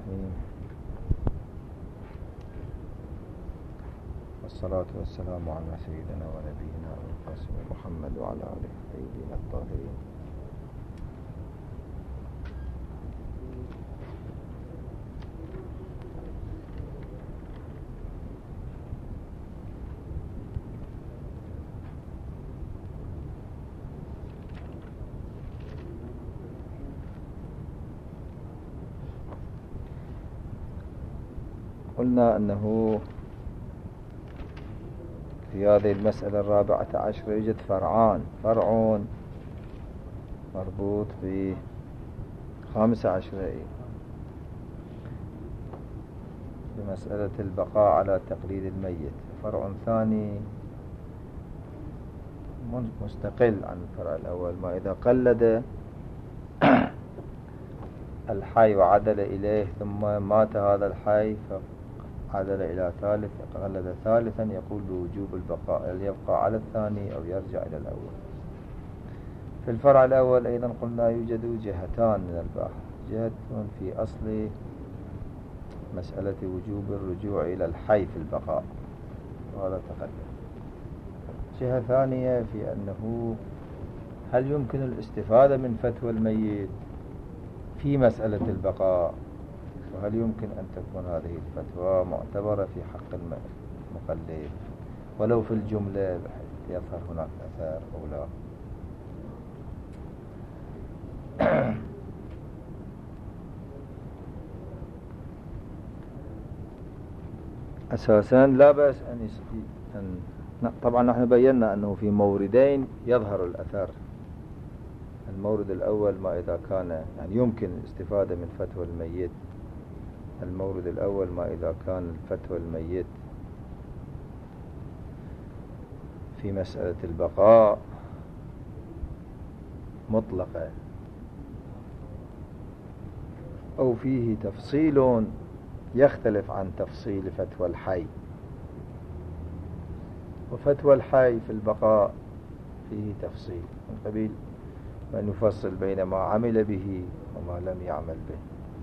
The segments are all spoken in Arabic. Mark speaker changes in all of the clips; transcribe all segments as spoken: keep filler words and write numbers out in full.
Speaker 1: الرحيم، والصلاة والسلام على سيدنا ونبينا القاسم محمد وعلى آله الطيبين الطاهرين. قلنا أنه في هذه المسألة الرابعة عشر يوجد فرعان، فرع مربوط بخامسة عشر بمسألة البقاء على تقليد الميت، فرع ثاني مستقل عن الفرع الأول، ما إذا قلد الحي وعدل إليه ثم مات هذا الحي عدل إلى ثالث قلد ثالثا يقول بوجوب البقاء، هل يبقى على الثاني أو يرجع إلى الأول. في الفرع الأول أيضا قلنا يوجد جهتان من البحث، جهة في أصل مسألة وجوب الرجوع إلى الحي في البقاء وهذا تقدم، جهة ثانية في أنه هل يمكن الاستفادة من فتوى الميت في مسألة البقاء، وهل يمكن أن تكون هذه الفتوى معتبرة في حق المقلد ولو في الجملة بحيث يظهر هناك أثر أو لا. أساسا لا بأس أن, أن طبعا نحن بينا أنه في موردين يظهر الأثر. المورد الأول ما إذا كان يعني يمكن الاستفادة من فتوى الميت، المورد الأول ما إذا كان فتوى الميت في مسألة البقاء مطلقة أو فيه تفصيل يختلف عن تفصيل فتوى الحي، وفتوى الحي في البقاء فيه تفصيل من قبيل من يفصل بين ما عمل به وما لم يعمل به،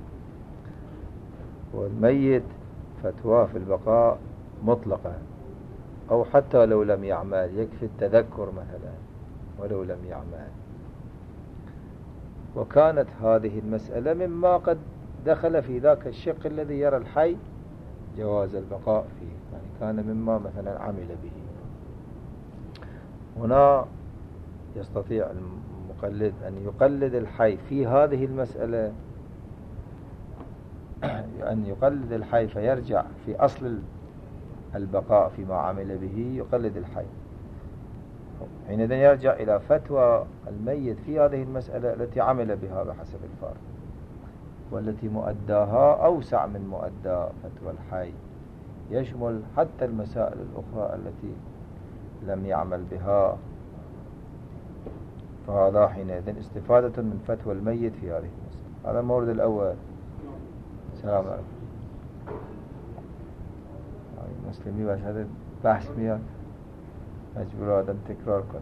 Speaker 1: والميت فتواه في البقاء مطلقة أو حتى لو لم يعمل يكفي التذكر مثلا ولو لم يعمل. وكانت هذه المسألة مما قد دخل في ذاك الشق الذي يرى الحي جواز البقاء فيه، يعني كان مما مثلا عمل به. هنا يستطيع المقلد أن يقلد الحي في هذه المسألة، أن يقلد الحي فيرجع في أصل البقاء فيما عمل به، يقلد الحي حينئذ يرجع إلى فتوى الميت في هذه المسألة التي عمل بها بحسب الفرض، والتي مؤداها أوسع من مؤدى فتوى الحي، يشمل حتى المسائل الأخرى التي لم يعمل بها، فهذا حينئذ استفادة من فتوى الميت في هذه المسألة. هذا المورد الأول. السلام عليكم. مسلمي باش هذا بحث میاد مجبور آدم تکرار کنه.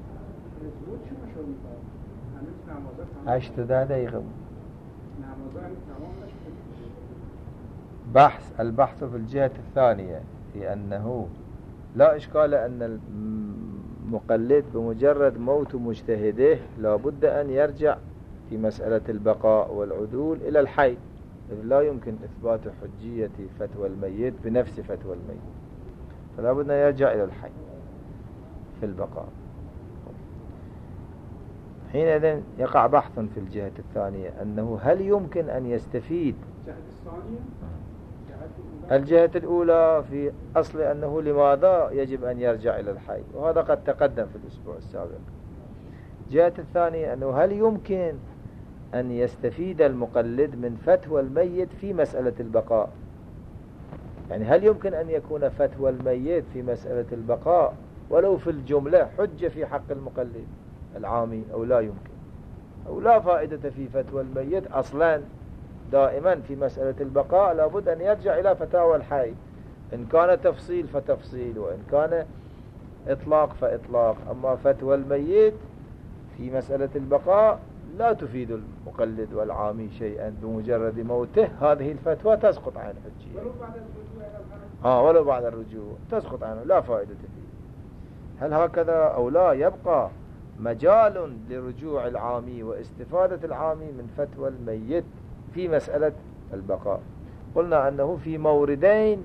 Speaker 1: هشت ده دقیقه بحث. البحث في الجهة الثانية في أنه لا إشكال أن المقلد بمجرد موت مجتهده لا بد أن يرجع في مسألة البقاء والعدول إلى الحي، لا يمكن إثبات حجية فتوى الميت بنفس فتوى الميت، فلا بد أن يرجع إلى الحي في البقاء. حينئذ يقع بحث في الجهة الثانية أنه هل يمكن أن يستفيد. الجهة الأولى في أصل أنه لماذا يجب أن يرجع إلى الحي، وهذا قد تقدم في الأسبوع السابق. الجهة الثانية أنه هل يمكن أن يستفيد المقلد من فتوى الميت في مسألة البقاء، يعني هل يمكن أن يكون فتوى الميت في مسألة البقاء ولو في الجملة حجة في حق المقلد العامي أو لا يمكن، أو لا فائدة في فتوى الميت أصلا. دائما في مسألة البقاء لابد أن يرجع إلى فتاوى الحي، إن كان تفصيل فتفصيل وإن كان إطلاق فإطلاق. أما فتوى الميت في مسألة البقاء لا تفيد المقلد والعامي شيئا، بمجرد موته هذه الفتوى تسقط عن الحجية. ولو بعد الرجوع آه ولو بعد الرجوع تسقط عنه، لا فائدة فيه. هل هكذا أو لا؟ يبقى مجال لرجوع العامي واستفادة العامي من فتوى الميت في مسألة البقاء. قلنا أنه في موردين،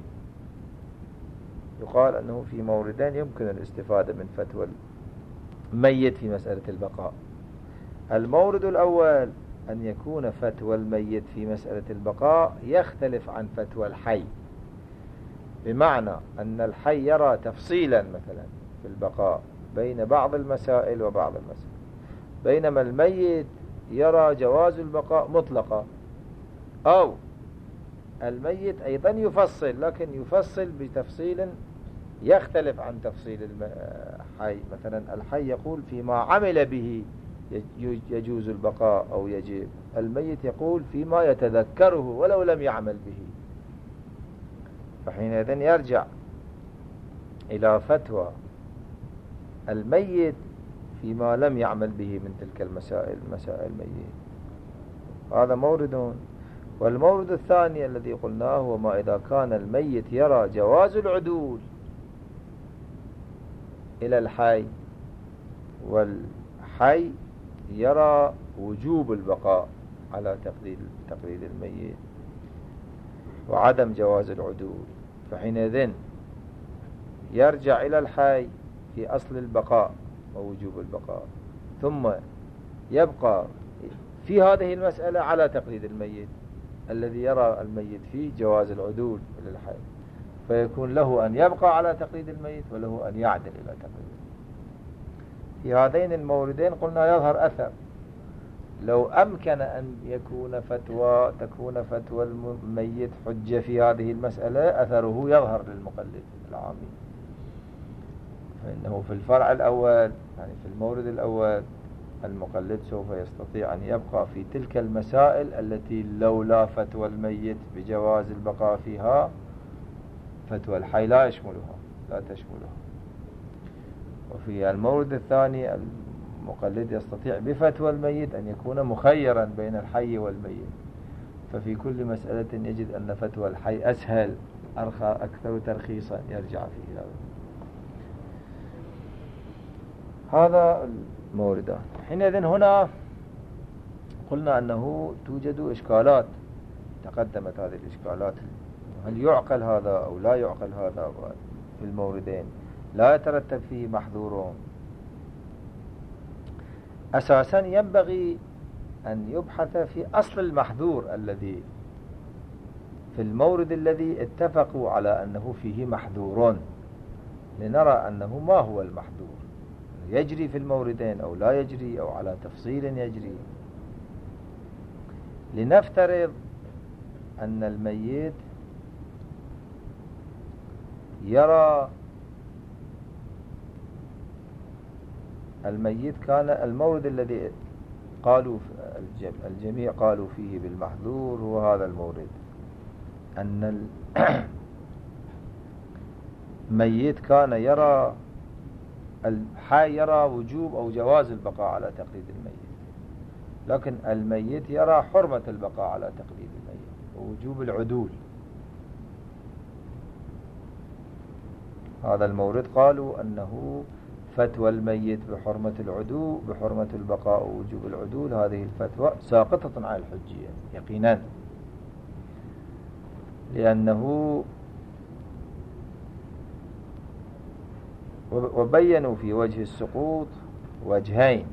Speaker 1: يقال أنه في موردين يمكن الاستفادة من فتوى الميت في مسألة البقاء. المورد الأول أن يكون فتوى الميت في مسألة البقاء يختلف عن فتوى الحي، بمعنى أن الحي يرى تفصيلا مثلا في البقاء بين بعض المسائل وبعض المسائل، بينما الميت يرى جواز البقاء مطلقا، أو الميت أيضا يفصل لكن يفصل بتفصيل يختلف عن تفصيل الحي. مثلا الحي يقول فيما عمل به يجوز البقاء أو يجب، الميت يقول فيما يتذكره ولو لم يعمل به. فحينئذ يرجع إلى فتوى الميت فيما لم يعمل به من تلك المسائل، مسائل الميت. هذا مورد. والمورد الثاني الذي قلناه هو ما إذا كان الميت يرى جواز العدول إلى الحي، والحي يرى وجوب البقاء على تقليد تقليد الميت وعدم جواز العدول. فحينئذ يرجع إلى الحي في أصل البقاء ووجوب البقاء، ثم يبقى في هذه المسألة على تقليد الميت الذي يرى الميت فيه جواز العدول إلى الحي، فيكون له أن يبقى على تقليد الميت وله أن يعدل إلى تقليد. في هذين الموردين قلنا يظهر أثر. لو أمكن أن يكون فتوى تكون فتوى الميت حجة في هذه المسألة، أثره يظهر للمقلد العامي، فإنه في الفرع الأول يعني في المورد الأول المقلد سوف يستطيع أن يبقى في تلك المسائل التي لولا فتوى الميت بجواز البقاء فيها فتوى الحي لا يشملها لا تشملها. وفي المورد الثاني المقلد يستطيع بفتوى الميت أن يكون مخيرا بين الحي والميت، ففي كل مسألة يجد أن فتوى الحي أسهل أرخى أكثر ترخيصا يرجع فيه هذا. هذا الموردان. حينئذ هنا قلنا أنه توجد إشكالات، تقدمت هذه الإشكالات، هل يعقل هذا أو لا يعقل هذا في الموردين، لا يترتب فيه محظورون. أساسا ينبغي أن يبحث في أصل المحظور الذي في المورد الذي اتفقوا على أنه فيه محظورون، لنرى أنه ما هو المحظور، يجري في الموردين أو لا يجري أو على تفصيل يجري. لنفترض أن الميت يرى الميت كان المورد الذي قالوا الجميع قالوا فيه بالمحظور هو هذا المورد، أن الميت كان يرى الحي يرى وجوب أو جواز البقاء على تقليد الميت، لكن الميت يرى حرمة البقاء على تقليد الميت ووجوب العدول. هذا المورد قالوا أنه فتوى الميت بحرمة العدول بحرمة البقاء ووجوب العدول، هذه الفتوى ساقطة عن الحجية يقينا، لأنه وبينوا في وجه السقوط وجهين.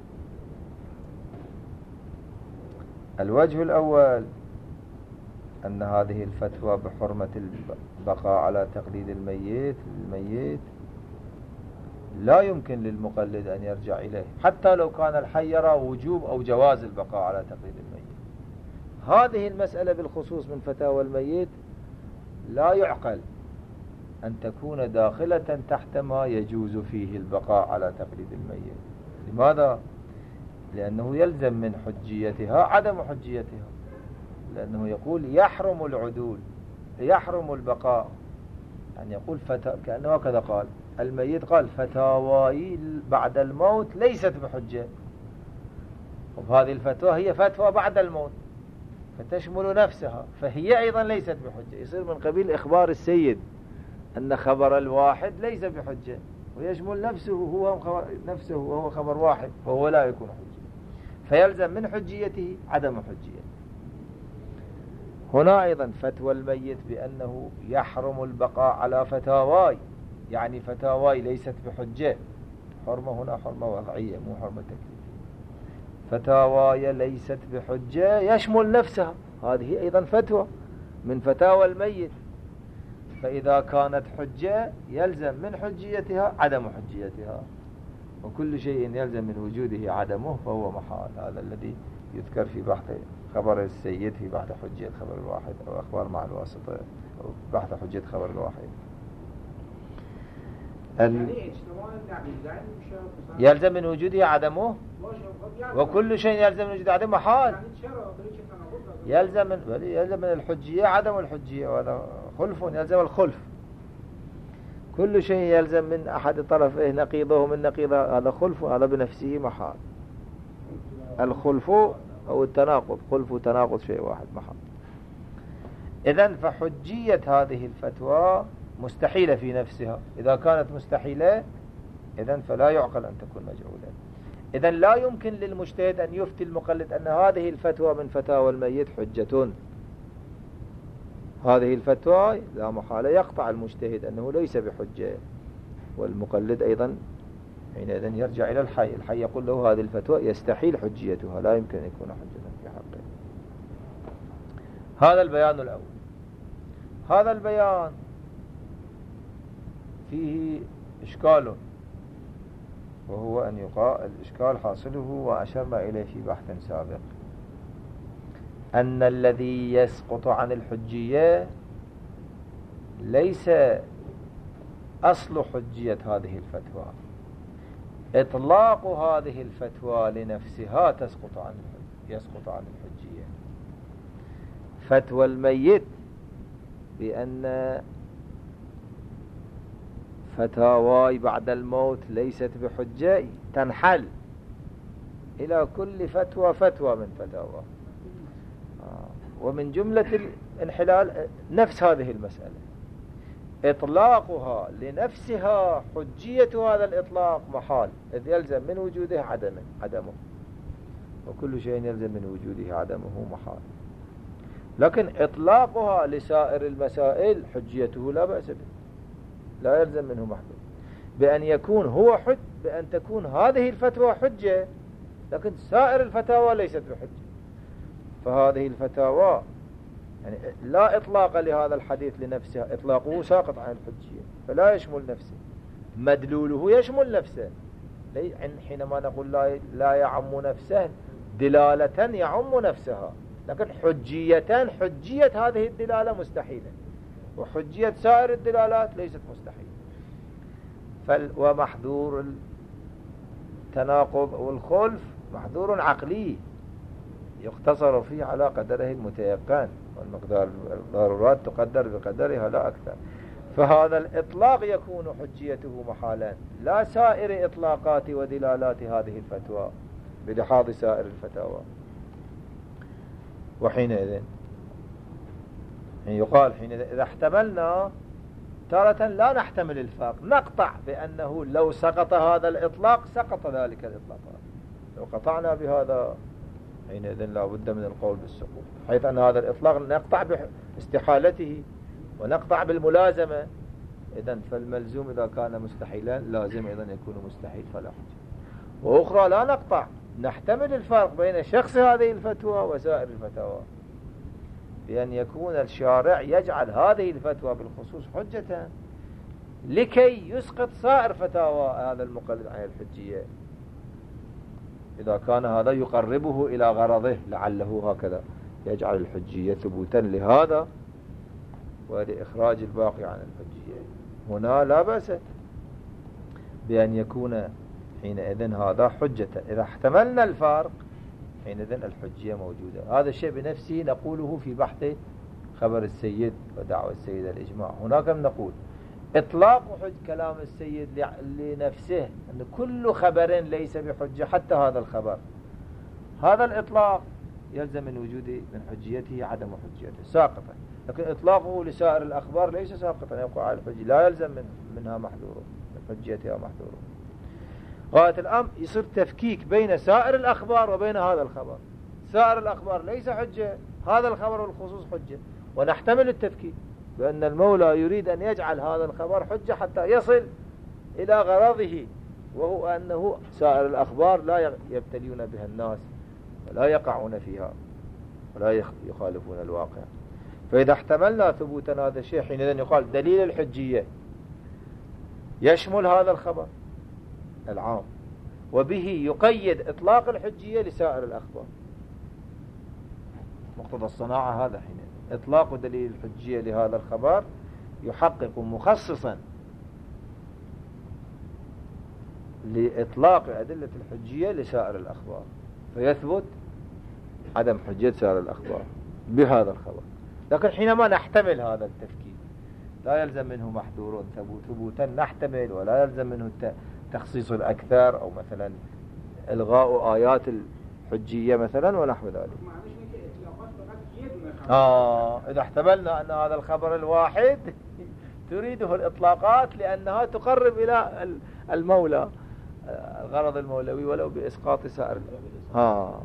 Speaker 1: الوجه الأول أن هذه الفتوى بحرمة البقاء على تقليد الميت الميت لا يمكن للمقلد أن يرجع إليه حتى لو كان الحي يرى وجوب أو جواز البقاء على تقليد الميت. هذه المسألة بالخصوص من فتاوى الميت لا يعقل أن تكون داخلة تحت ما يجوز فيه البقاء على تقليد الميت. لماذا؟ لأنه يلزم من حجيتها عدم حجيتها، لأنه يقول يحرم العدول يحرم البقاء، يعني يقول فتا... كأنه هكذا قال، الميت قال فتاواي بعد الموت ليست بحجة، وهذه الفتوى هي فتوى بعد الموت فتشمل نفسها، فهي أيضا ليست بحجة. يصير من قبيل إخبار السيد أن خبر الواحد ليس بحجة، ويشمل نفسه هو نفسه وهو خبر واحد، فهو لا يكون حجة، فيلزم من حجيته عدم حجية. هنا أيضا فتوى الميت بأنه يحرم البقاء على فتاواي، يعني فتاواي ليست بحجة. حرمة هنا حرمة وضعية مو حرمة تكليفية. فتاواي ليست بحجة يشمل نفسها، هذه أيضا فتوى من فتاوى الميت، فإذا كانت حجة يلزم من حجيتها عدم حجيتها، وكل شيء يلزم من وجوده عدمه فهو محال. هذا الذي يذكر في بحث خبر السيد في بحث حجية خبر الواحد، أو أخبار مع الواسطة، أو بحث حجية خبر الواحد. ال... يلزم من وجوده عدمه، وكل شيء يلزم من وجوده عدمه محال. يلزم من يلزم من الحجية عدم الحجية، وهذا خلف، يلزم الخلف. كل شيء يلزم من أحد طرفه نقيضه من نقيضه، هذا خلف، هذا بنفسه محال. الخلف أو التناقض، خلف وتناقض شيء واحد محال. إذن فحجية هذه الفتوى مستحيلة في نفسها. إذا كانت مستحيلة إذن فلا يعقل أن تكون مجعولة. إذن لا يمكن للمجتهد أن يفتي المقلد أن هذه الفتوى من فتاوى الميت حجة. هذه الفتوى لا محالة يقطع المجتهد أنه ليس بحجة، والمقلد أيضا حينئذ يرجع إلى الحي. الحي يقول له هذه الفتوى يستحيل حجيتها، لا يمكن أن يكون حجة في حقه. هذا البيان الأول. هذا البيان فيه إشكال، وهو أن يقال الإشكال حاصله وأشرنا إليه في بحث سابق، أن الذي يسقط عن الحجية ليس أصل حجية هذه الفتوى، إطلاق هذه الفتوى لنفسها تسقط عن يسقط عن الحجية. فتوى الميت بأن فتاواي بعد الموت ليست بحجة تنحل إلى كل فتوى فتوى من فتاوى، ومن جملة الانحلال نفس هذه المسألة، إطلاقها لنفسها حجية هذا الإطلاق محال، إذ يلزم من وجوده عدمه عدمه وكل شيء يلزم من وجوده عدمه محال. لكن إطلاقها لسائر المسائل حجيته لا بأس به، لا يلزم منه محدود، بأن يكون هو حج، بأن تكون هذه الفتوى حجة، لكن سائر الفتاوى ليست بحجة. فهذه الفتاوى يعني لا إطلاق لهذا الحديث لنفسها، إطلاقه ساقط عن الحجية فلا يشمل نفسه، مدلوله يشمل نفسه. حينما نقول لا, لا يعم نفسه دلالة يعم نفسها، لكن حجية حجية هذه الدلالة مستحيلة، وحجية سائر الدلالات ليست مستحيلة. فال ومحذور التناقض والخلف محذور عقلي يقتصر فيه على قدره المتيقن، والمقدار الضرورات تقدر بقدرها لا أكثر. فهذا الإطلاق يكون حجيته محالا، لا سائر إطلاقات ودلالات هذه الفتوى بدحاض سائر الفتاوى. وحينئذ يقال حينئذ إذا احتملنا تارة لا نحتمل الفرق، نقطع بأنه لو سقط هذا الإطلاق سقط ذلك الإطلاق. لو قطعنا بهذا حينئذ لا بد من القول بالسقوط، حيث أن هذا الإطلاق نقطع باستحالته ونقطع بالملازمة. إذن فالملزوم إذا كان مستحيلا لازم أيضا يكون مستحيل فلا حجة. وأخرى لا نقطع، نحتمل الفرق بين شخص هذه الفتوى وسائر الفتاوى، بأن يكون الشارع يجعل هذه الفتوى بالخصوص حجة لكي يسقط سائر فتاوى هذا المقلد عن الحجية، إذا كان هذا يقربه إلى غرضه، لعله هكذا يجعل الحجية ثبوتا لهذا ولإخراج الباقي عن الحجية. هنا لا بأس بأن يكون حينئذ هذا حجة. إذا احتملنا الفارق حينئذ الحجية موجودة. هذا الشيء بنفسه نقوله في بحث خبر السيد ودعوة السيد الإجماع. هناك نقول إطلاق حج كلام السيد لنفسه أن كل خبر ليس بحجة حتى هذا الخبر، هذا الإطلاق يلزم من وجود من حجيته عدم حجيته ساقطا، لكن إطلاقه لسائر الأخبار ليس ساقطا يبقى على الحجية، لا يلزم من منها محذور من حجيتها محذور. غاية الأمر يصير تفكيك بين سائر الأخبار وبين هذا الخبر. سائر الأخبار ليس حجة، هذا الخبر والخصوص حجة، ونحتمل التفكيك بأن المولى يريد أن يجعل هذا الخبر حجة حتى يصل إلى غرضه، وهو أنه سائر الأخبار لا يبتلون بها الناس ولا يقعون فيها ولا يخالفون الواقع. فإذا احتملنا ثبوتا هذا الشيء حينئذ يقال دليل الحجية يشمل هذا الخبر العام، وبه يقيد إطلاق الحجية لسائر الأخبار. مقتضى الصناعة هذا حين إطلاق دليل الحجية لهذا الخبر يحقق مخصصا لإطلاق أدلة الحجية لسائر الأخبار، فيثبت عدم حجية سائر الأخبار بهذا الخبر. لكن حينما نحتمل هذا التفكير لا يلزم منه محذور ثبوتا نحتمل، ولا يلزم منه تخصيص الأكثر أو مثلا إلغاء آيات الحجية مثلا ونحو ذلك. آه إذا احتملنا أن هذا الخبر الواحد تريده الإطلاقات لأنها تقرب إلى المولى الغرض المولوي ولو بإسقاط سائر. آه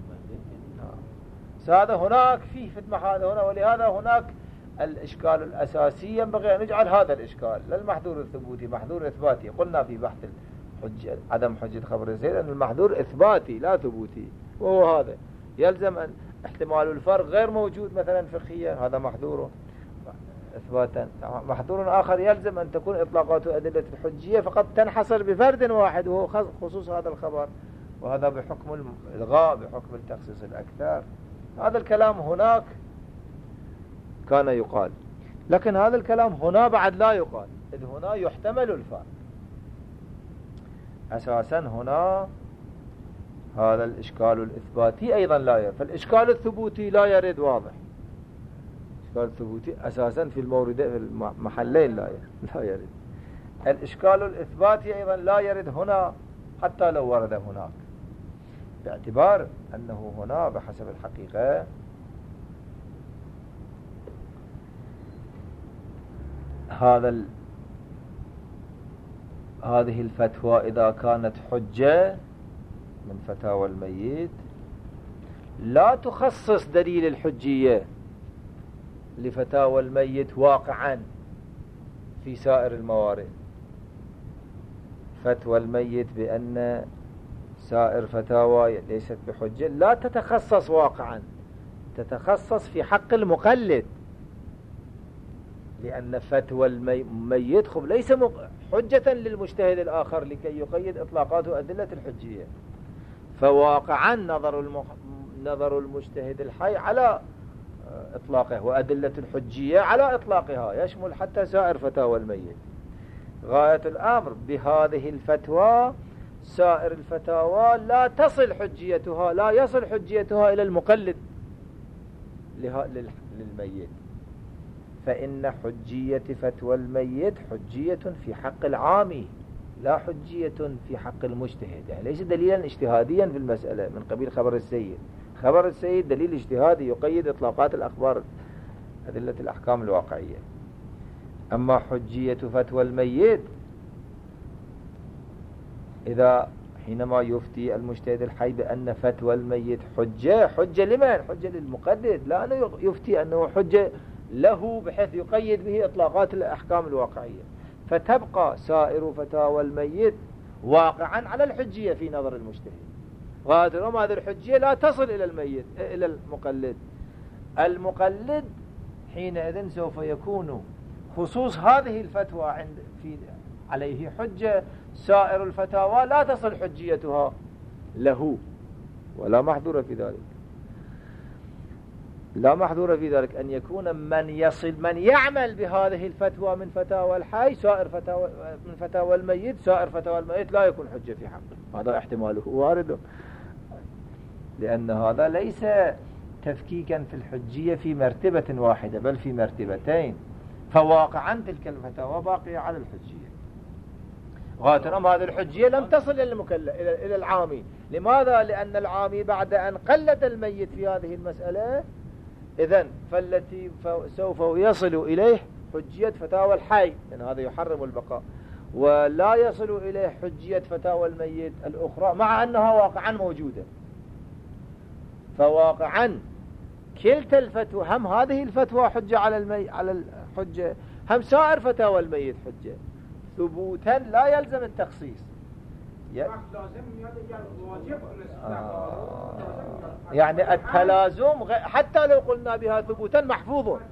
Speaker 1: هذا هناك فيه فتمة هذا هنا، ولهذا هناك الإشكال الأساسي ينبغي أن نجعل هذا الإشكال للمحذور الثبوتي محذور إثباتي. قلنا في بحث الحجة عدم حجة خبر الزيد أن المحذور إثباتي لا ثبوتي، وهو هذا يلزم أن احتمال الفرق غير موجود مثلا فقهيا، هذا محذور إثباتا. محذور آخر يلزم أن تكون إطلاقات أدلة الحجية فقط تنحصر بفرد واحد وهو خصوص هذا الخبر، وهذا بحكم الإلغاء بحكم التخصيص الأكثر. هذا الكلام هناك كان يقال، لكن هذا الكلام هنا بعد لا يقال، إذ هنا يحتمل الفرق أساسا. هنا هذا الإشكال الإثباتي أيضا لا يرد، فالإشكال الثبوتي لا يرد واضح. الإشكال الثبوتي أساسا في المورد في المحلين لا يرد, لا يرد. الإشكال الإثباتي أيضا لا يرد هنا حتى لو ورد هناك، باعتبار أنه هنا بحسب الحقيقة هذا ال... هذه الفتوى إذا كانت حجة من فتاوى الميت لا تخصص دليل الحجية لفتاوى الميت واقعا في سائر الموارد. فتوى الميت بأن سائر فتاوى ليست بحجة لا تتخصص واقعا، تتخصص في حق المقلد، لأن فتوى الميت خب ليس حجة للمجتهد الآخر لكي يقيد إطلاقات أدلة الحجية. فواقعا نظر المح... نظر المجتهد الحي على إطلاقه وأدلة الحجية على إطلاقها يشمل حتى سائر فتاوى الميت. غاية الأمر بهذه الفتوى سائر الفتاوى لا تصل حجيتها لا يصل حجيتها إلى المقلد له... لل... للميت، فإن حجية فتوى الميت حجية في حق العامي لا حجية في حق المجتهد، يعني ليس دليلا اجتهاديا في المسألة من قبيل خبر السيد. خبر السيد دليل اجتهادي يقيد إطلاقات الأخبار أدلة الأحكام الواقعية. أما حجية فتوى الميت إذا حينما يفتي المجتهد الحي بأن فتوى الميت حجة، حجة لمن؟ حجة للمقلد، لا أنه يفتي أنه حجة له بحيث يقيد به إطلاقات الأحكام الواقعية. فتبقى سائر فتاوى الميت واقعا على الحجية في نظر المجتهد. غاية هذه الحجية لا تصل إلى الميت إلى المقلد. المقلد حينئذ سوف يكون خصوص هذه الفتوى عند في عليه حجة، سائر الفتاوى لا تصل حجيتها له، ولا محذور في ذلك. لا محذور في ذلك أن يكون من يصل من يعمل بهذه الفتوى من فتاوى الحي سائر فتاوى من فتاوى الميت، سائر فتاوى الميت لا يكون حجة في حقه. هذا احتماله وارد، لأن هذا ليس تفكيكا في الحجية في مرتبة واحدة بل في مرتبتين، فواقعا تلك الفتاوى باقية على الحجية. غاية الأمر هذه الحجية لم تصل إلى المكلف إلى إلى العامي. لماذا؟ لأن العامي بعد أن قلد الميت في هذه المسألة، إذن فالتي سوف يصل إليه حجية فتاوى الحي، لأن هذا يحرم البقاء، ولا يصل إليه حجية فتاوى الميت الأخرى مع أنها واقعا موجودة. فواقعا كلتا الفتوى، هم هذه الفتوى حجة على المي على الحجة، هم سائر فتاوى الميت حجة، ثبوتا لا يلزم التخصيص. ي... آه. يعني التلازم غ... حتى لو قلنا بها ثبوتا محفوظ غ...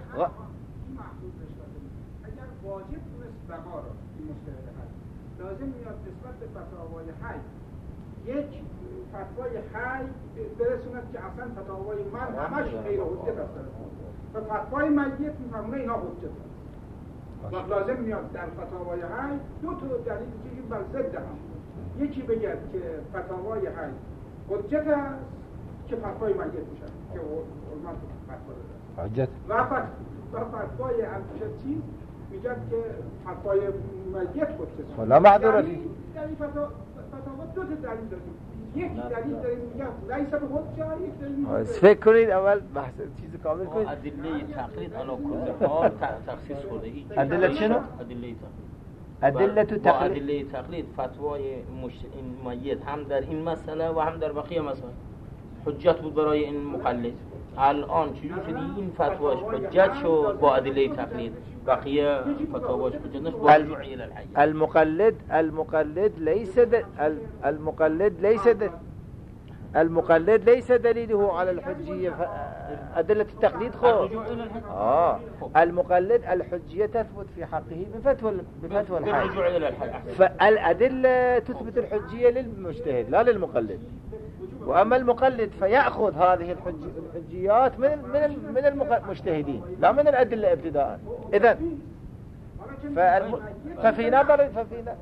Speaker 2: لازم میاد نسبت به فتاوای حی یک فتوای حی برسوند که اصلا فتاوای من همش غیر حجت است و فتوای میت میفهمونه اینا حجت است. و لازم میاد در فتاوای حی دو تا دلیل که بر ضد هم، یکی بگه که فتاوای حی حجت است که فتوای میت میشه که علما فتوا
Speaker 1: حجت
Speaker 2: و فتوای انتشتی میگه که فتوای میت حجت
Speaker 1: لا معذوره فيه.
Speaker 2: یعنی فتوا فتوا دو تا دلیل داریم، یک دلیل داریم میگه لیس به حجت، یک دلیل
Speaker 1: فکر کنید اول بحث چیز کامل کنید.
Speaker 3: ادله تقلید علی کل حال تخصیص خورده ای.
Speaker 1: ادله شنو؟
Speaker 3: ادله
Speaker 1: ادله تقلید.
Speaker 3: ادله تقلید فتوای مش... این میت هم در این مسئله و هم در بقیه مسائل حجت بود برای این مقلد. الان چجور شدی این فتواش حجت شد با ادله تقلید، بقیه فتواش حجت نشد با رجوع الى الحی.
Speaker 1: المقلد المقلد ليس د... المقلد ليس د... المقلد ليس دليله على الحجية ف... أدلة التقليد خو آه المقلد الحجية تثبت في حقه بفتوى بفتوى الحي، فالأدلة تثبت الحجية للمجتهد لا للمقلد. وأما المقلد فيأخذ هذه الحج... الحجيات من من من المجتهدين لا من الأدلة ابتداء. إذن فالم... ففي نظر ففي ن...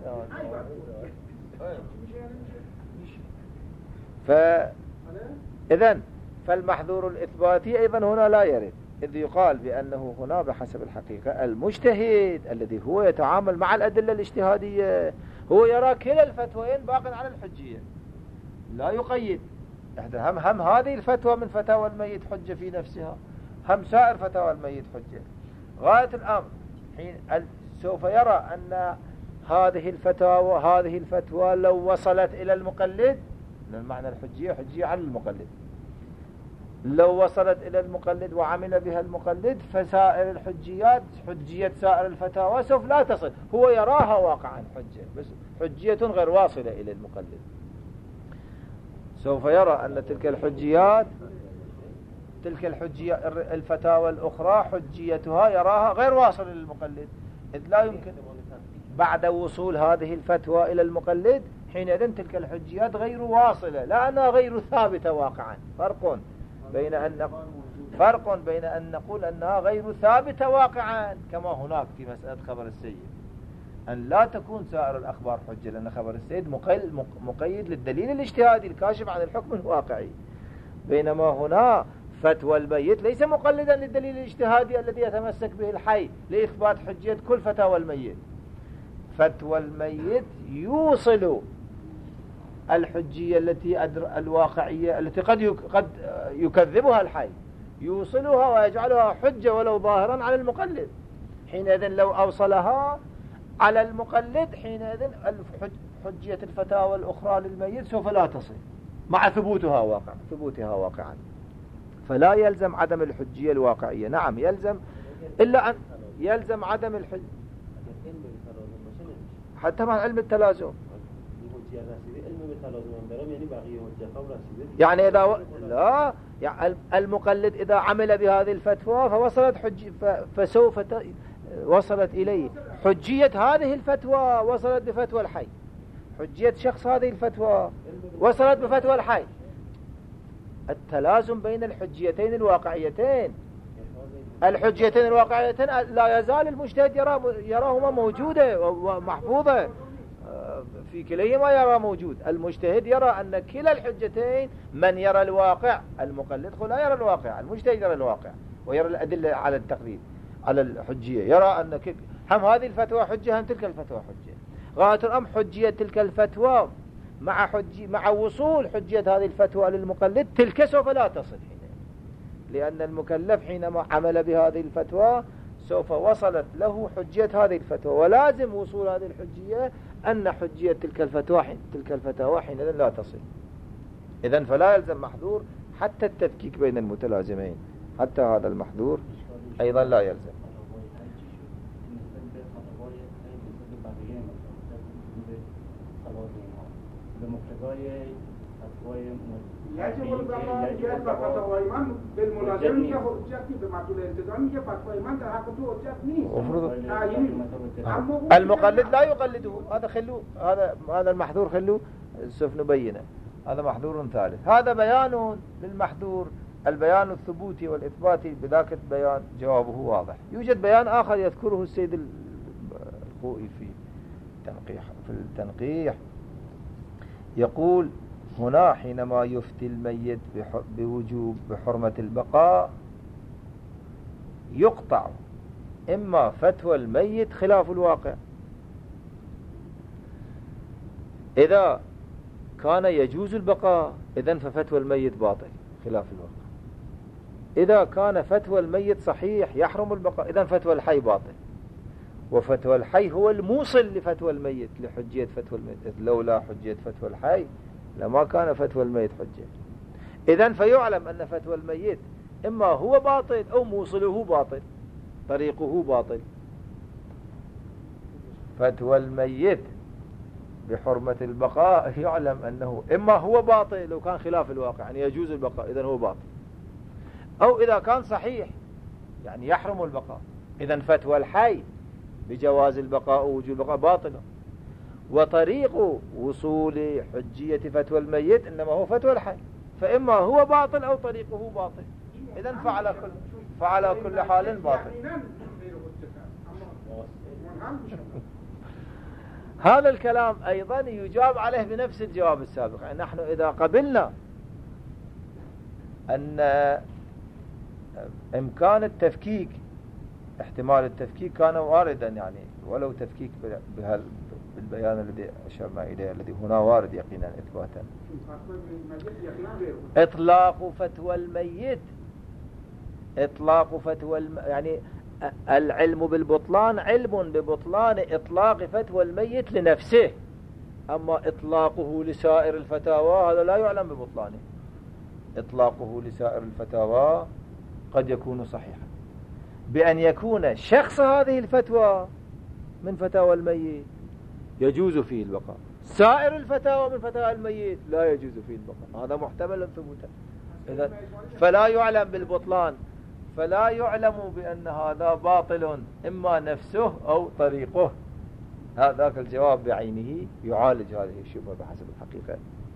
Speaker 1: فإذن فالمحذور الإثباتي أيضا هنا لا يرد، إذ يقال بأنه هنا بحسب الحقيقة المجتهد الذي هو يتعامل مع الأدلة الاجتهادية هو يرى كلا الفتوين باق على الحجية لا يقيد. هم هم هذه الفتوى من فتاوى الميت حجة في نفسها، هم سائر فتاوى الميت حجة. غاية الأمر حين سوف يرى أن هذه الفتاوى هذه الفتوى لو وصلت إلى المقلد، المعنى الحجية حجية على المقلد، لو وصلت إلى المقلد وعمل بها المقلد فسائر الحجيات حجية سائر الفتاوى سوف لا تصل، هو يراها واقعا حجة بس حجية غير واصلة إلى المقلد. سوف يرى أن تلك الحجيات تلك الحجية الفتاوى الأخرى حجيتها يراها غير واصلة للمقلد، إذ لا يمكن بعد وصول هذه الفتوى إلى المقلد حينئذ تلك الحجيات غير واصلة لأنها غير ثابتة واقعا. فرق بين أن فرق بين أن نقول أنها غير ثابتة واقعا كما هناك في مسألة خبر السيد، أن لا تكون سائر الأخبار حجة لأن خبر السيد مقيد للدليل الاجتهادي الكاشف عن الحكم الواقعي، بينما هنا فتوى الميت ليس مقلدا للدليل الاجتهادي الذي يتمسك به الحي لإثبات حجية كل فتاوى الميت. فتوى الميت يوصل الحجية التي أدر الواقعية التي قد قد يكذبها الحي، يوصلها ويجعلها حجة ولو ظاهرا على المقلد. حينئذ لو أوصلها على المقلد حينئذ حجية الفتاوى الأخرى للميت سوف لا تصل مع ثبوتها واقع ثبوتها واقعا. فلا يلزم عدم الحجية الواقعية، نعم يلزم، إلا أن يلزم عدم الحجية حتى مع علم التلازم. يعني إذا و... لا يعني المقلد إذا عمل بهذه الفتوى فوصلت حج فسوف ت... وصلت إليه حجية هذه الفتوى وصلت بفتوى الحي، حجية شخص هذه الفتوى وصلت بفتوى الحي. التلازم بين الحجيتين الواقعيتين الحجيتين الواقعيتين لا يزال المجتهد يرى يراهما موجودة ومحفوظة في كليهما، يرى موجود. المجتهد يرى أن كلا الحجتين من يرى الواقع المقلد لا يرى الواقع، المجتهد يرى الواقع ويرى الأدلة على التقليد على الحجية، يرى أن هم هذه الفتوى حجة هم تلك الفتوى حجة. غاية الأمر حجية تلك الفتوى مع حجي مع وصول حجية هذه الفتوى للمقلد تلك سوف لا تصل حينئذ، لأن المكلف حينما عمل بهذه الفتوى سوف وصلت له حجية هذه الفتوى، ولازم وصول هذه الحجية أن حجية تلك الفتوى حين تلك الفتاوى حينئذ لا تصل. إذن فلا يلزم محظور حتى التفكيك بين المتلازمين، حتى هذا المحظور أيضا لا يلزم.
Speaker 2: يجب البقاء يجب فتوى من بالملازم که حجتی به مطلوب التزامی که فتوى من در حق تو حجت نیست.
Speaker 1: المقلد لا يقلده، هذا خلوه، هذا هذا المحظور خلوه سوف نبينه، هذا محظور ثالث. هذا بيان للمحظور، البيان الثبوتي والإثباتي بذاك البيان جوابه واضح. يوجد بيان آخر يذكره السيد الخوئي في التنقيح في التنقيح يقول: هنا حينما يفتي الميت بوجوب بحرمة البقاء يقطع إما فتوى الميت خلاف الواقع، إذا كان يجوز البقاء إذن ففتوى الميت باطل خلاف الواقع، إذا كان فتوى الميت صحيح يحرم البقاء إذن فتوى الحي باطل، وفتوى الحي هو الموصل لفتوى الميت لحجية فتوى الميت، إذ لولا حجية فتوى الحي لما كان فتوى الميت حجة. إذن فيعلم أن فتوى الميت إما هو باطل أو موصله باطل، طريقه باطل. فتوى الميت بحرمة البقاء يعلم أنه إما هو باطل لو كان خلاف الواقع يعني يجوز البقاء إذن هو باطل، أو إذا كان صحيح يعني يحرم البقاء إذن فتوى الحي بجواز البقاء ووجوب البقاء باطل. وطريق وصول حجية فتوى الميت إنما هو فتوى الحي، فإما هو باطل أو طريقه باطل، إذن فعلى كل فعلى كل حال باطل. هذا الكلام أيضا يجاب عليه بنفس الجواب السابق. يعني نحن إذا قبلنا أن إمكان التفكيك احتمال التفكيك كان واردا، يعني ولو تفكيك بالبيان الذي أشرنا إليه الذي هنا وارد يقينا إثباتا، إطلاق فتوى الميت إطلاق فتوى الم... يعني العلم بالبطلان علم ببطلان إطلاق فتوى الميت لنفسه، أما إطلاقه لسائر الفتاوى هذا لا يعلم ببطلانه. إطلاقه لسائر الفتاوى قد يكون صحيحا بأن يكون شخص هذه الفتوى من فتاوى الميت يجوز فيه البقاء، سائر الفتاوى من فتاوى الميت لا يجوز فيه البقاء، هذا محتمل ثبوتا. إذن فلا يعلم بالبطلان، فلا يعلم بأن هذا باطل إما نفسه أو طريقه. هذاك الجواب بعينه يعالج هذه الشبهة بحسب الحقيقة.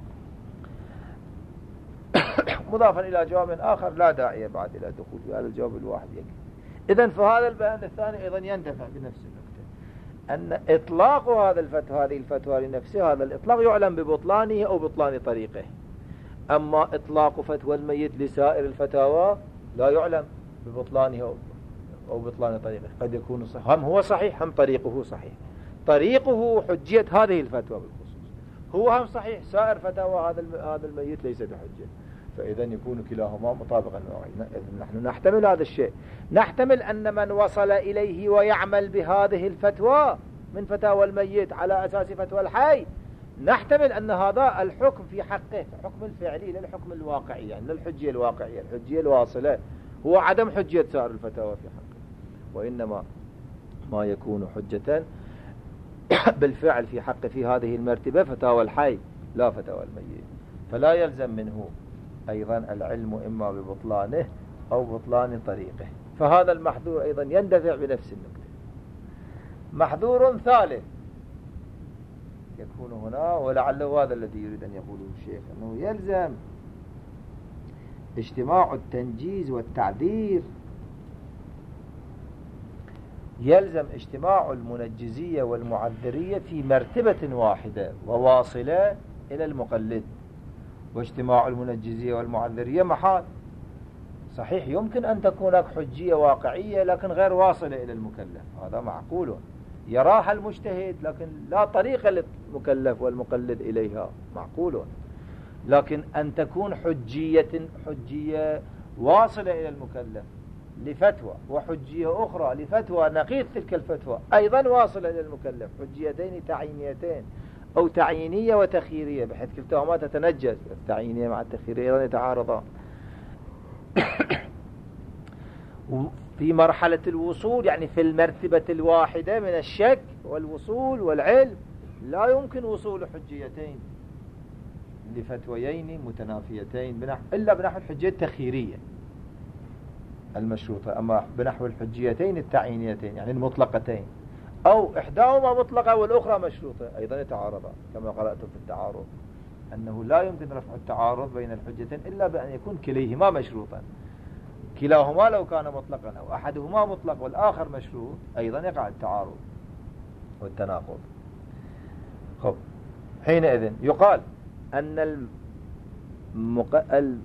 Speaker 1: مضافا إلى جواب آخر لا داعي بعد إلى الدخول في هذا الجواب الواحد يكفي. إذن فهذا البيان الثاني أيضا يندفع بنفس النقطة، أن إطلاق هذا الفتوى هذه الفتوى لنفسه هذا الإطلاق يعلم ببطلانه أو بطلان طريقه، أما إطلاق فتوى الميت لسائر الفتاوى لا يعلم ببطلانه أو بطلان طريقه، قد يكون صحيح هم هو صحيح هم طريقه صحيح، طريقه حجية هذه الفتوى بالخصوص، هو هم صحيح سائر فتاوى هذا هذا الميت ليس بحجة، فإذا يكون كلاهما مطابقا نوعين. نحن نحتمل هذا الشيء، نحتمل أن من وصل إليه ويعمل بهذه الفتوى من فتاوى الميت على أساس فتوى الحي، نحتمل أن هذا الحكم في حقه الحكم الفعلي للحكم الواقعي، يعني للحجية الواقعية الحجية الواصلة هو عدم حجية سائر الفتاوى في حقه، وإنما ما يكون حجة بالفعل في حق في هذه المرتبة فتاوى الحي لا فتاوى الميت، فلا يلزم منه أيضا العلم إما ببطلانه أو بطلان طريقه. فهذا المحظور أيضا يندفع بنفس النقطة. محظور ثالث يكون هنا، ولعله هذا الذي يريد أن يقوله الشيخ، أنه يلزم اجتماع التنجيز والتعذير، يلزم اجتماع المنجزية والمعذرية في مرتبة واحدة وواصلة إلى المقلد. واجتماع المنجزية والمعذرية محال، صحيح يمكن أن تكون لك حجية واقعية لكن غير واصلة إلى المكلف، هذا معقول، يراها المجتهد لكن لا طريق للمكلف والمقلد إليها، معقول. لكن أن تكون حجية حجية واصلة إلى المكلف لفتوى، وحجية أخرى لفتوى نقيض تلك الفتوى أيضا واصلة إلى المكلف، حجيتين تعيينيتين أو تعيينية وتخييرية بحيث كلتاهما تتنجز، التعيينية مع التخييرية أيضا يتعارضان. في مرحلة الوصول يعني في المرتبة الواحدة من الشك والوصول والعلم لا يمكن وصول حجيتين لفتويين متنافيتين بنحو إلا بنحو الحجية التخييرية المشروطة، أما بنحو الحجيتين التعيينيتين يعني المطلقتين أو إحداهما مطلقة والأخرى مشروطة أيضا يتعارضان، كما قرأت في التعارض أنه لا يمكن رفع التعارض بين الحجتين إلا بأن يكون كليهما مشروطا، كلاهما لو كان مطلقا أو أحدهما مطلق والآخر مشروط أيضا يقع التعارض والتناقض. خب حينئذ يقال أن المق...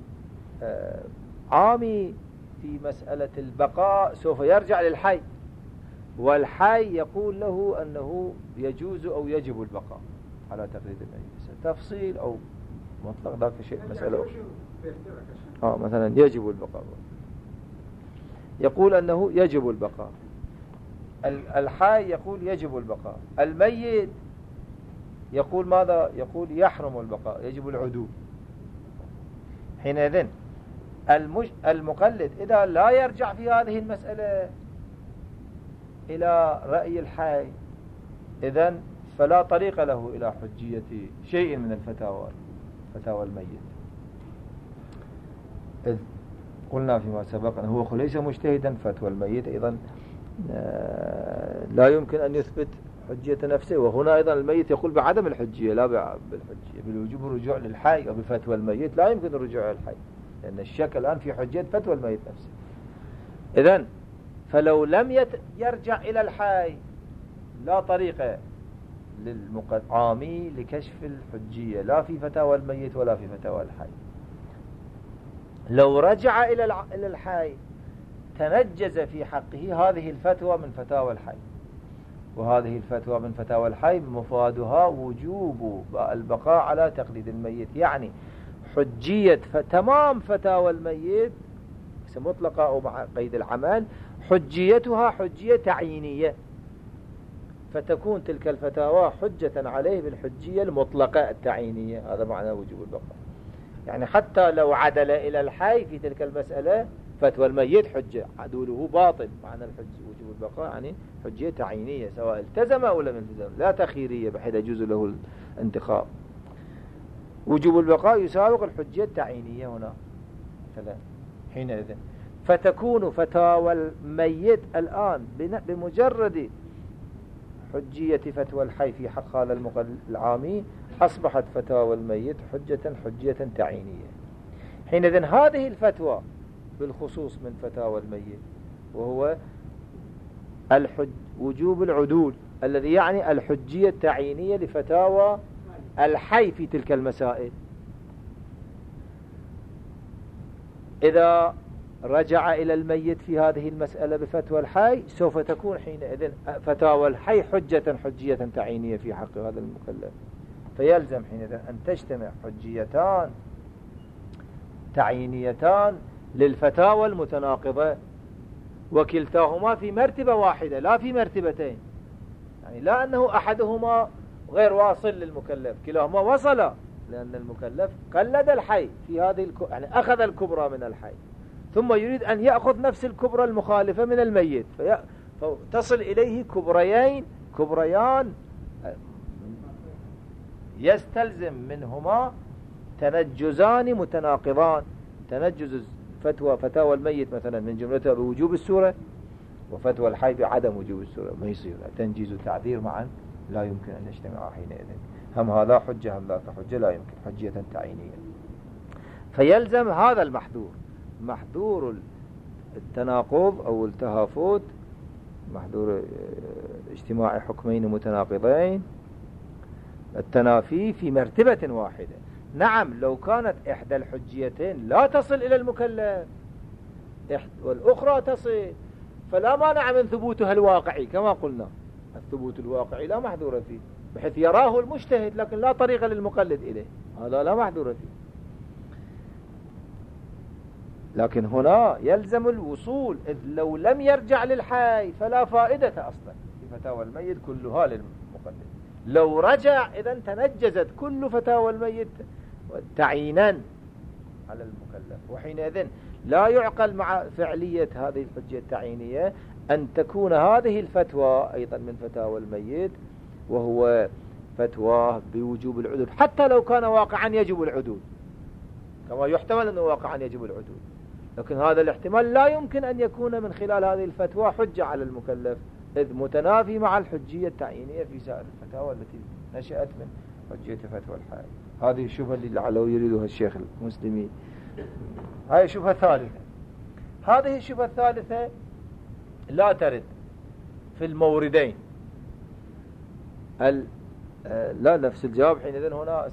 Speaker 1: العامي في مسألة البقاء سوف يرجع للحي، والحي يقول له أنه يجوز أو يجب البقاء على تقليد الميت، تفصيل أو مطلق ذاك شيء مسألة آه مثلا يجب البقاء، يقول أنه يجب البقاء، الحي يقول يجب البقاء، الميت يقول ماذا؟ يقول يحرم البقاء يجب العدول. حينئذ المج... المقلد إذا لا يرجع في هذه المسألة إلى رأي الحي إذن فلا طريق له إلى حجية شيء من الفتاوى فتاوى الميت. إذ قلنا فيما سبق أنه هو ليس مجتهدا، فتوى الميت أيضا لا يمكن أن يثبت حجية نفسه، وهنا أيضا الميت يقول بعدم الحجية لا بالحجية، بالوجوب الرجوع للحي أو بفتوى الميت لا يمكن الرجوع للحي لأن الشك الآن في حجية فتوى الميت نفسه. إذن فلو لم يت... يرجع إلى الحي لا طريق للعامي لكشف الحجية لا في فتاوى الميت ولا في فتاوى الحي. لو رجع إلى الع... إلى الحي تنجز في حقه هذه الفتوى من فتاوى الحي، وهذه الفتوى من فتاوى الحي مفادها وجوب البقاء على تقليد الميت، يعني حجية تمام فتاوى الميت مطلقة أو مع قيد العمل حجيتها حجية تعيينية، فتكون تلك الفتاوى حجة عليه بالحجية المطلقة التعيينية. هذا معنى وجوب البقاء، يعني حتى لو عدل إلى الحي في تلك المسألة فتوى الميت حجة، عدوله باطل. معنى الحج وجوب البقاء يعني حجية تعيينية سواء التزم أو لم يلتزم، لا تخييرية بحيث يجوز له الانتخاب. وجوب البقاء يساوق الحجية التعيينية هنا مثلا. حينئذ فتكون فتاوى الميت الآن بمجرد حجية فتوى الحي في حق هذا العامي أصبحت فتاوى الميت حجة حجية تعيينية. حينئذ هذه الفتوى بالخصوص من فتاوى الميت وهو الحج وجوب العدول الذي يعني الحجية التعيينية لفتاوى الحي في تلك المسائل. إذا رجع إلى الميت في هذه المسألة بفتوى الحي سوف تكون حينئذ فتاوى الحي حجة حجية تعيينية في حق هذا المكلف، فيلزم حينئذ أن تجتمع حجيتان تعيينيتان للفتاوى المتناقضة، وكلتاهما في مرتبة واحدة لا في مرتبتين، يعني لا أنه أحدهما غير واصل للمكلف، كلاهما وصل، لأن المكلف قلد الحي في هذه الك... يعني أخذ الكبرى من الحي ثم يريد أن يأخذ نفس الكبرى المخالفة من الميت في... فتصل إليه كبريين كبريان يستلزم منهما تنجزان متناقضان، تنجز فتوى فتاوى الميت مثلا من جملتها بوجوب السورة، وفتوى الحي بعدم وجوب السورة، ما يصير تنجيز وتعذير معا لا يمكن أن يجتمع حينئذ، هم هذا حجة هم ذاك حجة، لا يمكن حجية تعيينية. فيلزم هذا المحذور، محذور التناقض أو التهافت، محذور اجتماع حكمين متناقضين، التنافي في مرتبة واحدة. نعم لو كانت إحدى الحجيتين لا تصل إلى المكلف والأخرى تصل فلا مانع من ثبوتها الواقعي كما قلنا،
Speaker 4: الثبوت الواقعي لا محذور فيه، بحيث يراه المجتهد لكن لا طريق للمقلد إليه، هذا لا محذور فيه. لكن هنا يلزم الوصول، إذ لو لم يرجع للحي فلا فائدة أصلا في فتاوى الميت كلها للمقلد. لو رجع إذا تنجزت كل فتاوى الميت تعيينا على المكلف، وحينئذ لا يعقل مع فعلية هذه الحجة التعيينية أن تكون هذه الفتوى أيضا من فتاوى الميت وهو فتواه بوجوب العدول، حتى لو كان واقعا يجب العدول، كما يحتمل أنه واقعا يجب العدول، لكن هذا الاحتمال لا يمكن أن يكون من خلال هذه الفتوى حجة على المكلف، إذ متنافي مع الحجية التعيينية في سائر الفتاوى التي نشأت من حجية فتوى الحائل. هذه الشبهة اللي لعله يريدها الشيخ المسلمي. هذه الشبهة الثالثة. هذه الشبهة الثالثة لا ترد في الموردين. ال... لا نفس الجواب حينئذ هنا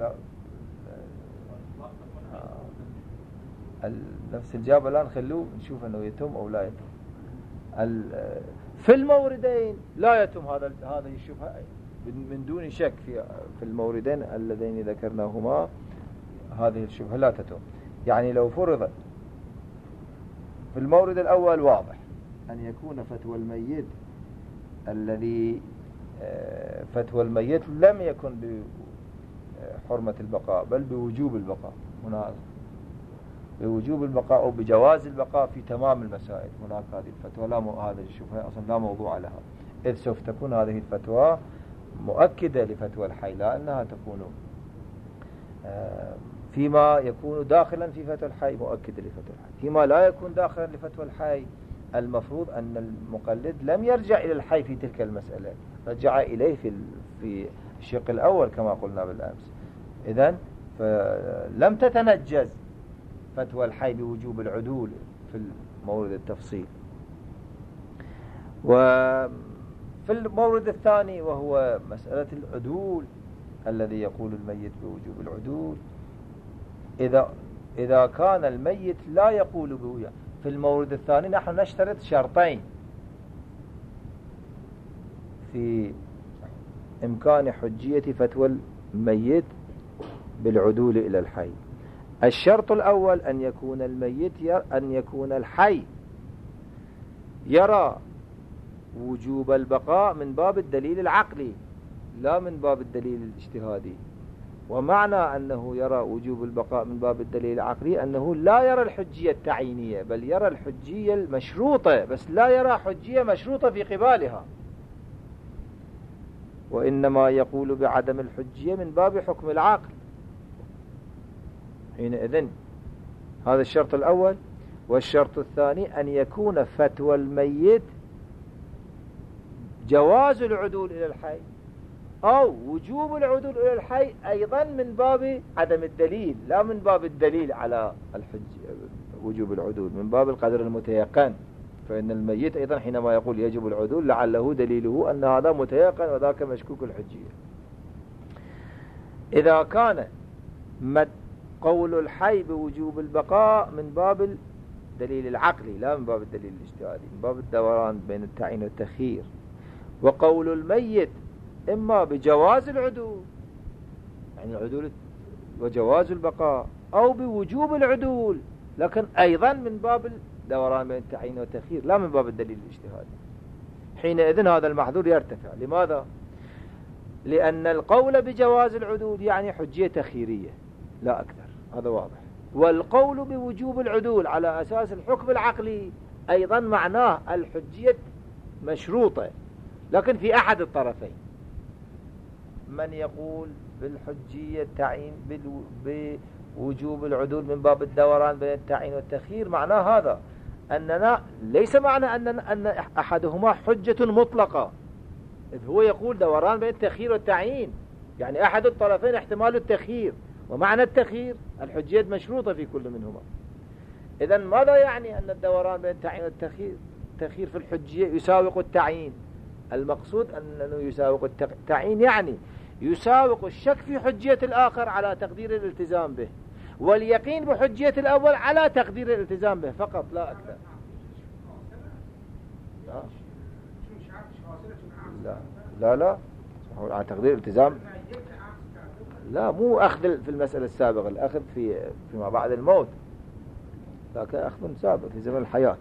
Speaker 4: نفس الجواب الآن خلوه نشوف أنه يتم أو لا يتم. ال... في الموردين لا يتم هذا هذه الشبهة من دون شك. في في الموردين اللذين ذكرناهما هذه الشبهة لا تتم. يعني لو فرض في المورد الأول واضح أن يكون فتوى الميت الذي فتوى الميت لم يكن بحرمة البقاء بل بوجوب البقاء، هنا بوجوب البقاء أو بجواز البقاء في تمام المسائل، هناك هذه الفتوى لا م... هذه الشبهة أصلا لا موضوع لها، إذ سوف تكون هذه الفتوى مؤكدة لفتوى الحي، لا أنها تكون فيما يكون داخلا في فتوى الحي مؤكدة لفتوى الحي، فيما لا يكون داخلا لفتوى الحي المفروض أن المقلد لم يرجع إلى الحي في تلك المسألة، رجع إليه في في الشق الأول كما قلنا بالأمس. إذن فلم تتنجز فتوى الحي بوجوب العدول في المورد التفصيل. وفي المورد الثاني وهو مسألة العدول الذي يقول الميت بوجوب العدول، إذا إذا كان الميت لا يقول به. في المورد الثاني نحن نشترط شرطين في إمكان حجية فتوى الميت بالعدول إلى الحي. الشرط الأول أن يكون الميت ير أن يكون الحي يرى وجوب البقاء من باب الدليل العقلي لا من باب الدليل الاجتهادي. ومعنى أنه يرى وجوب البقاء من باب الدليل العقلي أنه لا يرى الحجية التعيينية بل يرى الحجية المشروطة، بس لا يرى حجية مشروطة في قبالها، وإنما يقول بعدم الحجية من باب حكم العقل. حينئذ هذا الشرط الأول. والشرط الثاني أن يكون فتوى الميت جواز العدول إلى الحي أو وجوب العدول إلى الحي أيضا من باب عدم الدليل لا من باب الدليل على الحج وجوب العدول، من باب القدر المتيقن. فإن الميت أيضا حينما يقول يجب العدول لعله دليله أن هذا متيقن وذاك مشكوك الحجية. إذا كان مد قول الحي بوجوب البقاء من باب الدليل العقلي لا من باب الدليل الاجتهادي، من باب الدوران بين التعيين والتخيير، وقول الميت إما بجواز العدول يعني العدول وجواز البقاء أو بوجوب العدول لكن أيضا من باب الدوران بين التعيين والتخيير لا من باب الدليل الاجتهادي، حينئذ هذا المحذور يرتفع. لماذا؟ لأن القول بجواز العدول يعني حجية تخييرية لا أكثر، هذا واضح. والقول بوجوب العدول على أساس الحكم العقلي أيضا معناه الحجية مشروطة لكن في أحد الطرفين. من يقول بالحجية التعيين بوجوب العدول من باب الدوران بين التعيين والتخيير معناه هذا أننا ليس معنى أن أن أحدهما حجة مطلقة، إذ هو يقول دوران بين التخيير والتعيين يعني أحد الطرفين احتمال التخيير، ومعنى التخيير الحجية مشروطة في كل منهما. إذن ماذا يعني أن الدوران بين التعيين والتخيير التخيير في الحجية يساوق التعيين؟ المقصود أنه يساوق التعيين يعني يساوق الشك في حجية الآخر على تقدير الالتزام به، واليقين بحجية الأول على تقدير الالتزام به فقط لا أكثر. لا لا لا على تقدير التزام، لا مو أخذ في المسألة السابقة، الأخذ في فيما بعد الموت، لكن أخذ سابق في زمن الحياة.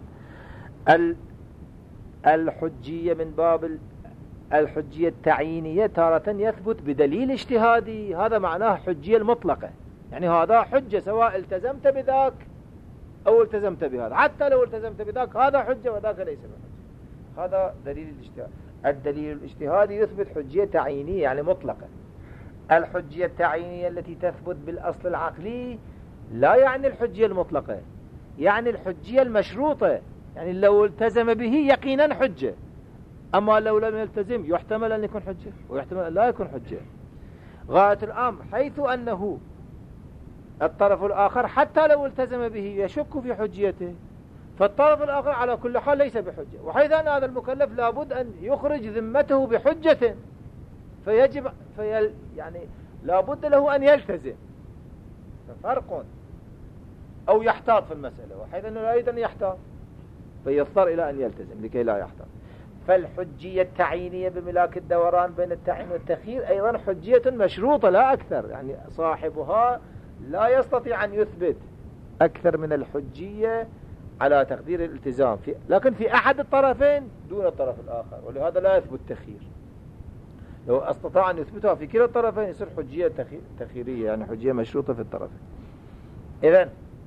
Speaker 4: الحجية من باب الحجية التعيينية تارة يثبت بدليل اجتهادي، هذا معناه حجية المطلقة، يعني هذا حجة سواء التزمت بذاك أو التزمت بهذا، حتى لو التزمت بذاك هذا حجة وذاك ليس بحجة. هذا دليل الاجتهاد. الدليل الاجتهادي يثبت حجية تعيينية يعني مطلقة. الحجية التعيينية التي تثبت بالأصل العقلي لا يعني الحجية المطلقة، يعني الحجية المشروطة، يعني لو التزم به يقينا حجة، أما لو لم يلتزم يحتمل أن يكون حجة ويحتمل أن لا يكون حجة. غاية الأمر حيث أنه الطرف الآخر حتى لو التزم به يشك في حجيته، فالطرف الآخر على كل حال ليس بحجة، وحيث أن هذا المكلف لابد أن يخرج ذمته بحجة، فيجب في يعني لابد له أن يلتزم، فرق، أو يحتاط في المسألة، وحيث أنه لا يريد أن يحتاط فيضطر إلى أن يلتزم لكي لا يحتاط. فالحجية التعيينية بملاك الدوران بين التعيين والتخيير أيضا حجية مشروطة لا أكثر، يعني صاحبها لا يستطيع أن يثبت أكثر من الحجية على تقدير الالتزام في، لكن في أحد الطرفين دون الطرف الآخر، ولهذا لا يثبت تخيير. لو استطاع أن يثبتها في كلا الطرفين يصير حجية تخييرية، يعني حجية مشروطة في الطرفين. إذن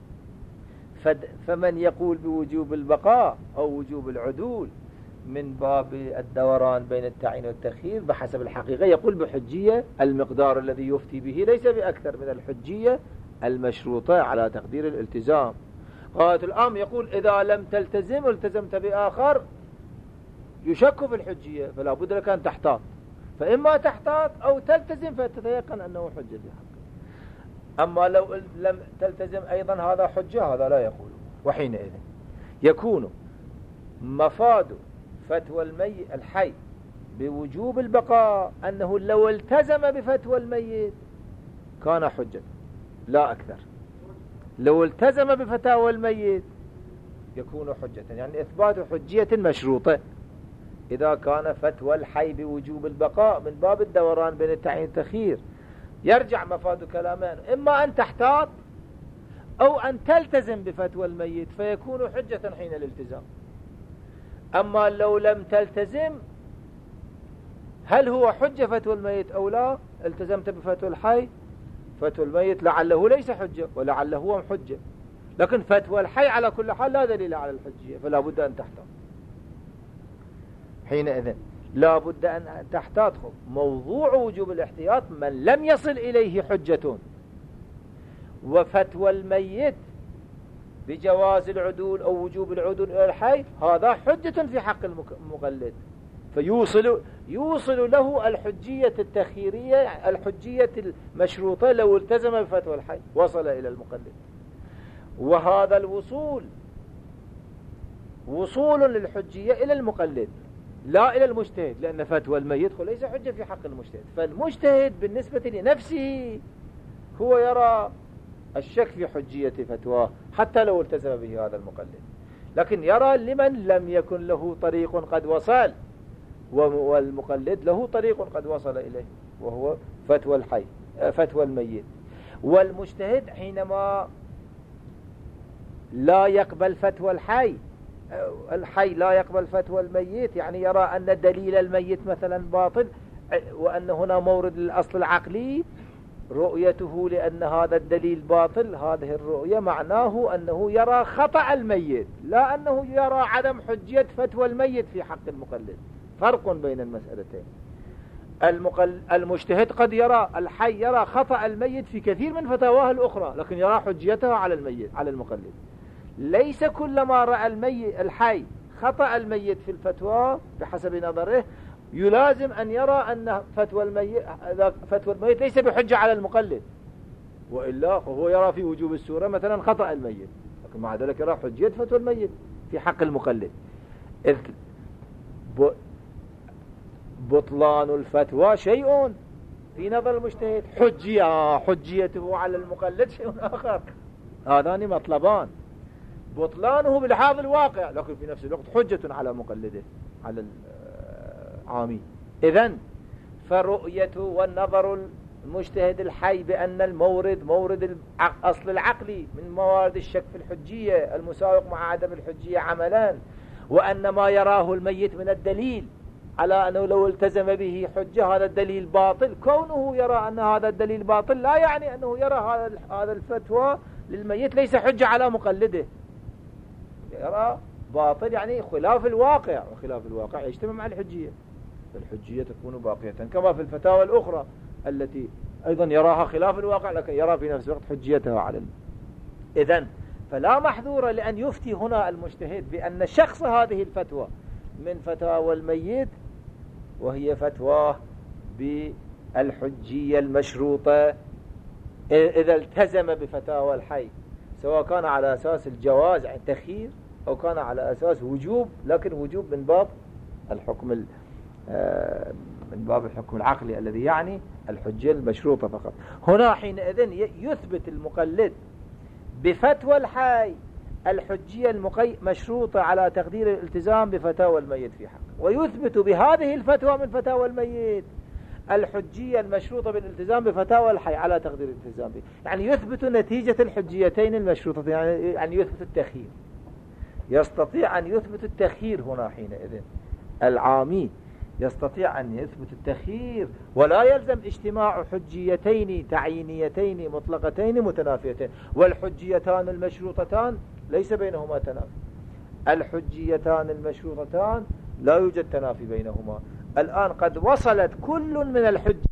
Speaker 4: فمن يقول بوجوب البقاء أو وجوب العدول من باب الدوران بين التعيين والتخيير بحسب الحقيقة يقول بحجية المقدار الذي يفتي به ليس بأكثر من الحجية المشروطة على تقدير الالتزام. غاية الأمر يقول إذا لم تلتزم التزمت بآخر يشك في الحجية، فلا بد لك أن تحتاط، فإما تحتاط أو تلتزم فتتيقن أنه حجة بحق. أما لو لم تلتزم أيضا هذا حجة، هذا لا يقول. وحينئذ يكون مفاد فتوى الميت الحي بوجوب البقاء أنه لو التزم بفتوى الميت كان حجة لا أكثر، لو التزم بفتاوى الميت يكون حجة، يعني إثبات حجية مشروطة إذا كان فتوى الحي بوجوب البقاء من باب الدوران بين التعيين والتخيير. يرجع مفاد كلامان إما أن تحتاط أو أن تلتزم بفتوى الميت فيكون حجة حين الالتزام. أما لو لم تلتزم هل هو حجة فتوى الميت أو لا؟ التزمت بفتوى الحي، فتوى الميت لعله ليس حجة ولعله هو حجة، لكن فتوى الحي على كل حال لا دليل على الحجية، فلا بد أن تحتاط. حينئذ لا بد أن تحتاط. موضوع وجوب الاحتياط من لم يصل إليه حجة، وفتوى الميت بجواز العدول أو وجوب العدول إلى الحي هذا حجة في حق المقلد، فيوصل يوصل له الحجية التخييرية الحجية المشروطة لو التزم بفتوى الحي وصل إلى المقلد. وهذا الوصول وصول للحجية إلى المقلد لا إلى المجتهد، لأن فتوى الميت ليس حجة في حق المجتهد، فالمجتهد بالنسبة لنفسه هو يرى الشك في حجية فتواه حتى لو التزم به هذا المقلد، لكن يرى لمن لم يكن له طريق قد وصل، والمقلد له طريق قد وصل إليه وهو فتوى الحي فتوى الميت. والمجتهد حينما لا يقبل فتوى الحي الحي لا يقبل فتوى الميت، يعني يرى أن دليل الميت مثلا باطل وأن هنا مورد للأصل العقلي، رؤيته لأن هذا الدليل باطل، هذه الرؤية معناه أنه يرى خطأ الميت لا أنه يرى عدم حجية فتوى الميت في حق المقلد. فرق بين المسألتين. المقل... المجتهد قد يرى الحي يرى خطأ الميت في كثير من فتاواه الأخرى، لكن يرى حجيتها على الميت على المقلد. ليس كلما رأى الميت الحي خطأ الميت في الفتوى بحسب نظره يلازم أن يرى أن فتوى الميت فتوى الميت ليس بحجة على المقلد، وإلا فهو يرى في وجوب السورة مثلا خطأ الميت، لكن مع ذلك يرى حجية فتوى الميت في حق المقلد. إذ بطلان الفتوى شيء في نظر المجتهد، حجية حجيته على المقلد شيء آخر، هذان مطلبان. بطلانه بلحاظ الواقع، لكن في نفس الوقت حجة على مقلده على العامي. إذن فالرؤية والنظر المجتهد الحي بأن المورد مورد الأصل العقلي من موارد الشك في الحجية المساوق مع عدم الحجية عملا، وأن ما يراه الميت من الدليل على أنه لو التزم به حجة هذا الدليل باطل. كونه يرى أن هذا الدليل باطل لا يعني أنه يرى هذا الفتوى للميت ليس حجة على مقلده. يرى باطل يعني خلاف الواقع، وخلاف الواقع يجتمع مع الحجية، فالحجية تكون باقية كما في الفتاوى الأخرى التي أيضا يراها خلاف الواقع لكن يرى في نفس الوقت حجيتها على. إذن فلا محذور لأن يفتي هنا المجتهد بأن شخص هذه الفتوى من فتاوى الميت وهي فتوى بالحجية المشروطة إذا التزم بفتاوى الحي، سواء كان على أساس الجواز يعني تخيير أو كان على أساس وجوب، لكن وجوب من باب الحكم من باب الحكم العقلي الذي يعني الحجية المشروطة فقط. هنا حينئذ يثبت المقلد بفتوى الحي الحجية المشروطة على تقدير الالتزام بفتاوى الميت في حق، ويثبت بهذه الفتوى من فتاوى الميت الحجية المشروطة بالالتزام بفتاوى الحي على تقدير الالتزام به، يعني يثبت نتيجة الحجيتين المشروطة، يعني يثبت التخيير. يستطيع أن يثبت التخيير هنا حينئذ العامي يستطيع أن يثبت التخيير، ولا يلزم اجتماع حجيتين تعيينيتين مطلقتين متنافيتين، والحجيتان المشروطتان ليس بينهما تنافي. الحجيتان المشروطتان لا يوجد تنافي بينهما. الآن قد وصلت كل من الحج